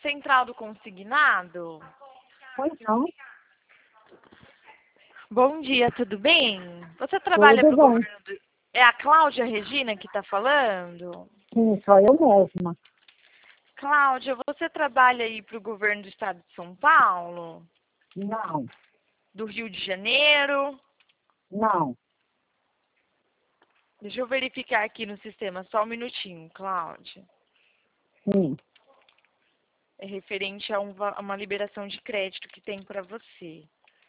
Central do Consignado? Pois não. Bom dia, tudo bem? Você trabalha para Tudo o bom. governo do... É a Cláudia Regina que está falando? Sim, sou eu mesma. Cláudia, você trabalha aí para o governo do estado de São Paulo? Não, Do Rio de Janeiro? não. Deixa eu verificar aqui no sistema, só um minutinho, Cláudia. Sim. É referente a uma liberação de crédito que tem para você.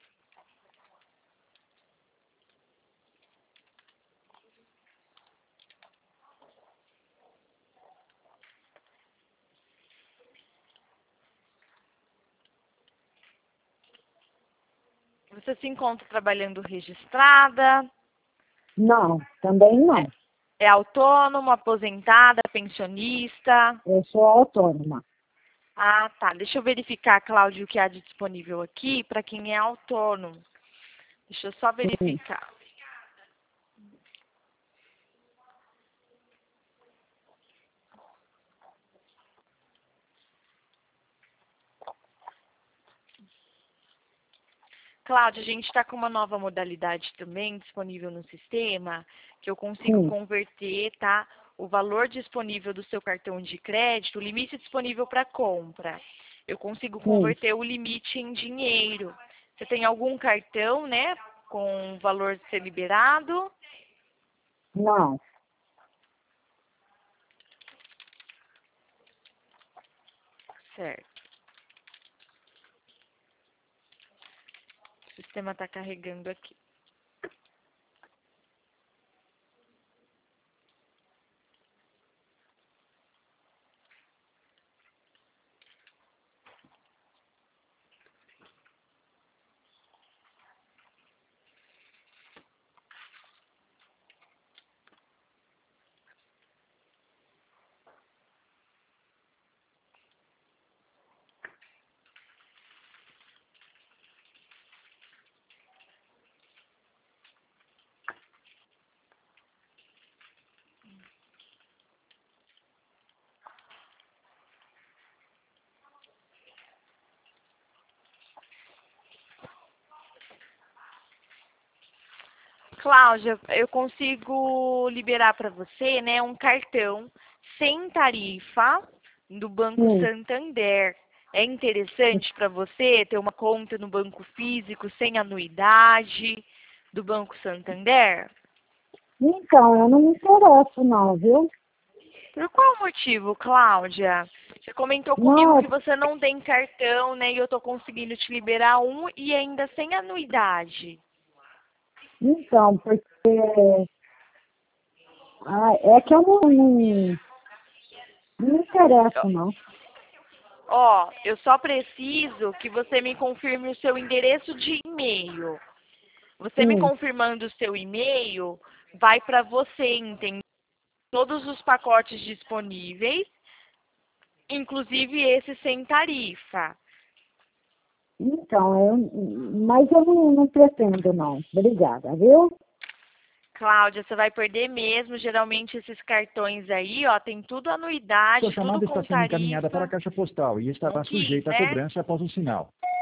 Você se encontra trabalhando registrada? Não, também não. É autônoma, aposentada, pensionista? Eu sou autônoma. Ah, tá. Deixa eu verificar, Cláudio, o que há de disponível aqui para quem é autônomo. Deixa eu só Sim. verificar. Cláudia, a gente está com uma nova modalidade também disponível no sistema, que eu consigo Sim. converter, tá? O valor disponível do seu cartão de crédito, o limite disponível para compra. Eu consigo Sim. converter o limite em dinheiro. Você tem algum cartão, né, com valor de ser liberado? Não. Certo. O sistema está carregando aqui. Cláudia, eu consigo liberar para você, né, um cartão sem tarifa do Banco Sim. Santander. É interessante para você ter uma conta no banco físico sem anuidade do Banco Santander? Então, eu não me interesso não, viu? Por qual motivo, Cláudia? Você comentou comigo Não, que você não tem cartão, né, e eu estou conseguindo te liberar um e ainda sem anuidade. então, porque é que eu não me interesso não. Ó, eu só preciso que você me confirme o seu endereço de e-mail. Você me Sim. confirmando o seu e-mail, vai para você, entende? Todos os pacotes disponíveis, inclusive esse sem tarifa. Então, mas eu não pretendo não. Obrigada, viu? Cláudia, você vai perder mesmo. Geralmente esses cartões aí, ó, tem tudo Sua anuidade, tudo chamada está com sendo encaminhada para a tarifa. caixa postal e Não estará quis, sujeita a né? cobrança após o sinal.